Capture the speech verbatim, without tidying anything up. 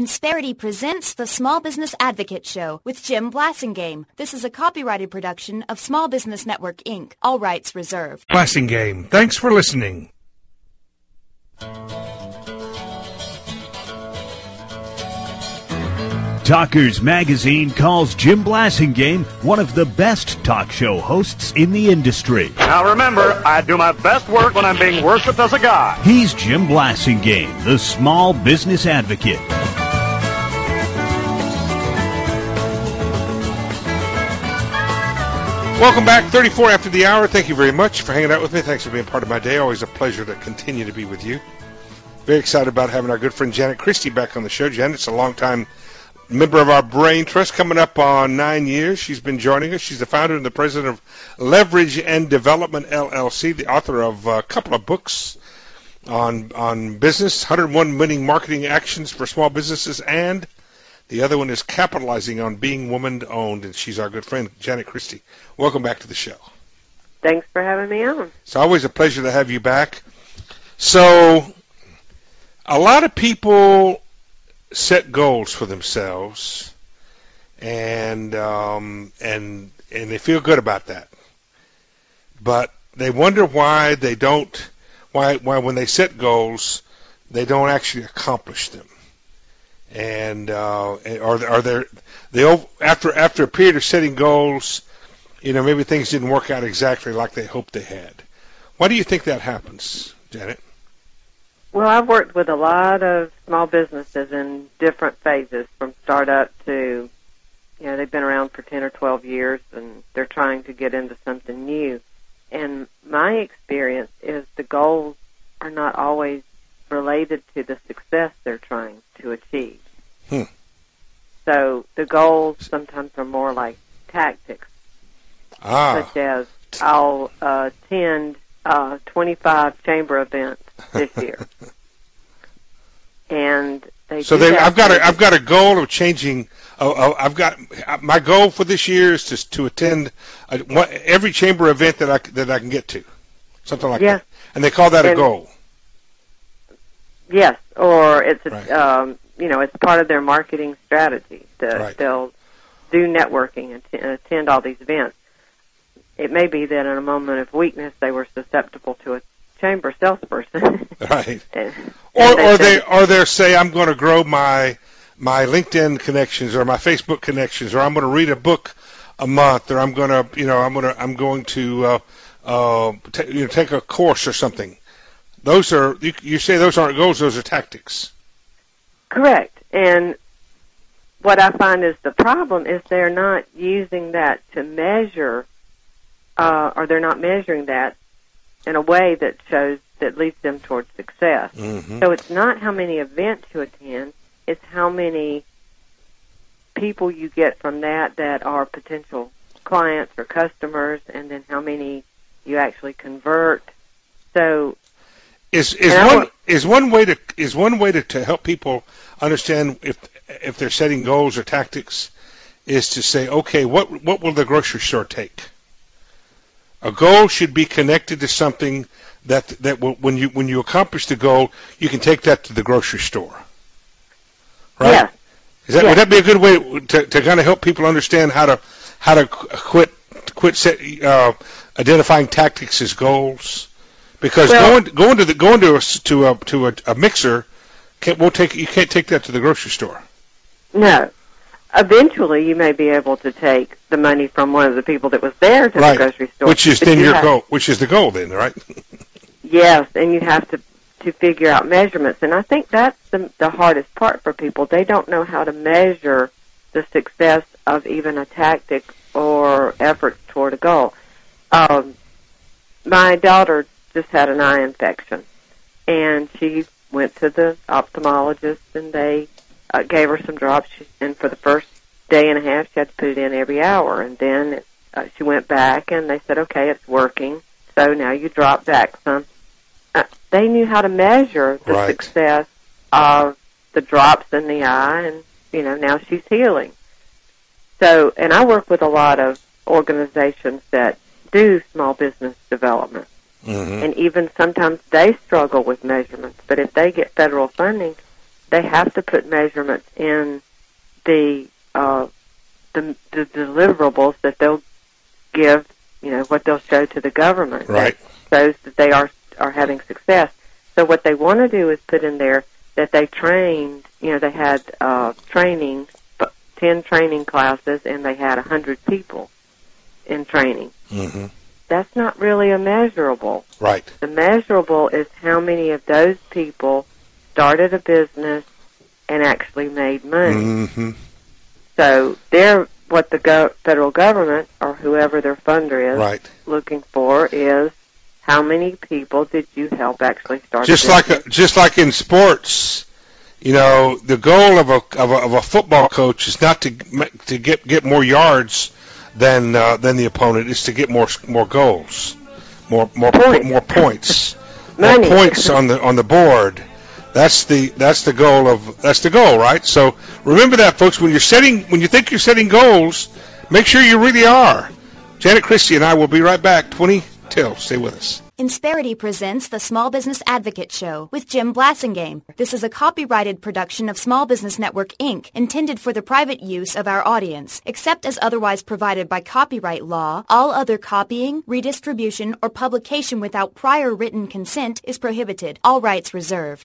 Insperity presents the Small Business Advocate Show with Jim Blasingame. This is a copyrighted production of Small Business Network, Incorporated. All rights reserved. Blasingame, thanks for listening. Talkers Magazine calls Jim Blasingame one of the best talk show hosts in the industry. Now remember, I do my best work when I'm being worshipped as a god. He's Jim Blasingame, the Small Business Advocate. Welcome back, thirty-four after the hour. Thank you very much for hanging out with me. Thanks for being part of my day. Always a pleasure to continue to be with you. Very excited about having our good friend Janet Christie back on the show. Janet's a long-time member of our Brain Trust, coming up on nine years. She's been joining us. She's the founder and the president of Leverage and Development, L L C, the author of a couple of books on on business, one hundred one Winning Marketing Actions for Small Businesses, and the other one is Capitalizing on Being Woman-Owned, and she's our good friend, Janet Christie. Welcome back to the show. Thanks for having me on. It's always a pleasure to have you back. So, a lot of people set goals for themselves, and um, and and they feel good about that. But they wonder why they don't, why why when they set goals, they don't actually accomplish them. And uh, are are there they after after a period of setting goals, you know, maybe things didn't work out exactly like they hoped they had. Why do you think that happens, Janet? Well, I've worked with a lot of small businesses in different phases, from startup to, you know, they've been around for ten or twelve years, and they're trying to get into something new. And my experience is the goals are not always related to the success they're trying to achieve. Hmm. So the goals sometimes are more like tactics, ah. such as I'll uh, attend uh, twenty-five chamber events this year. And they so they, I've got a, I've got a goal of changing. Uh, uh, I've got my goal for this year is to to attend a, one, every chamber event that I that I can get to, something like yes. that. And they call that and, a goal. Yes, or it's a, right. um, you know, it's part of their marketing strategy. The, right. They'll do networking and, t- and attend all these events. It may be that in a moment of weakness they were susceptible to a chamber salesperson. Right. and, or and they or said, they or they say I'm going to grow my my LinkedIn connections or my Facebook connections, or I'm going to read a book a month, or I'm going to you know I'm going to I'm going to uh, uh, t- you know take a course or something. Those are you, you say those aren't goals; those are tactics. Correct. And what I find is the problem is they're not using that to measure, uh, or they're not measuring that in a way that shows that leads them towards success. Mm-hmm. So it's not how many events you attend; it's how many people you get from that that are potential clients or customers, and then how many you actually convert. So. Is is one want, is one way to is one way to, to help people understand if if they're setting goals or tactics is to say, okay, what what will the grocery store take? A goal should be connected to something that that will, when you when you accomplish the goal, you can take that to the grocery store. Right? Yeah. Is that yeah. would that be a good way to to kind of help people understand how to how to quit quit set, uh, identifying tactics as goals? Because well, going going to the going to a to a to a, a mixer can't won't take you can't take that to the grocery store. No. Eventually, you may be able to take the money from one of the people that was there to right. the grocery store, which is but then you your have, goal. Which is the goal then, right? Yes, and you have to to figure out measurements, and I think that's the the hardest part for people. They don't know how to measure the success of even a tactic or efforts toward a goal. Um, my daughter just had an eye infection, and she went to the ophthalmologist, and they uh, gave her some drops, she, and for the first day and a half, she had to put it in every hour, and then it, uh, she went back, and they said, okay, it's working, so now you drop back some. Uh, they knew how to measure the right. success of the drops in the eye, and, you know, now she's healing. So, and I work with a lot of organizations that do small business development. Mm-hmm. And even sometimes they struggle with measurements. But if they get federal funding, they have to put measurements in the uh, the, the deliverables that they'll give, you know, what they'll show to the government. Right. That shows that they are are having success. So what they want to do is put in there that they trained, you know, they had uh, training, ten training classes, and they had one hundred people in training. Mm-hmm. That's not really a measurable. Right. The measurable is how many of those people started a business and actually made money. Mm-hmm. So they're what the go- federal government or whoever their funder is right. looking for is how many people did you help actually start just a like business. a, just like in sports, you know, the goal of a of a, of a football coach is not to to get get more yards than uh, than the opponent. It's to get more more goals, more more Points. more points, Money. more points on the on the board. That's the that's the goal of that's the goal, right? So remember that, folks. When you're setting when you think you're setting goals, make sure you really are. Janet Christie and I will be right back. twenty till. Stay with us. Insperity presents the Small Business Advocate Show with Jim Blassingame. This is a copyrighted production of Small Business Network, Incorporated, intended for the private use of our audience. Except as otherwise provided by copyright law, all other copying, redistribution, or publication without prior written consent is prohibited. All rights reserved.